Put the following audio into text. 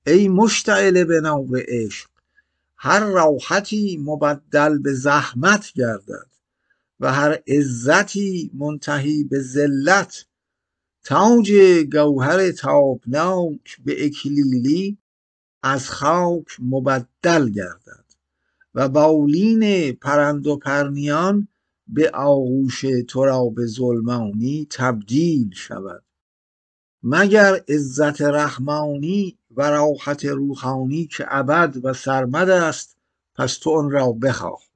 ای مشتعل به نور عشق، هر راحتی مبدل به زحمت گردد و هر عزتی منتهی به ذلت. تاج گوهر تابناک به اکلیلی از خاک مبدل گردد و بالین پرند و پرنیان به آغوش تراب ظلمانی تبدیل شود. مگر عزت رحمانی و راحت روحانی که ابد و سرمد است، پس تو آن را بخواه.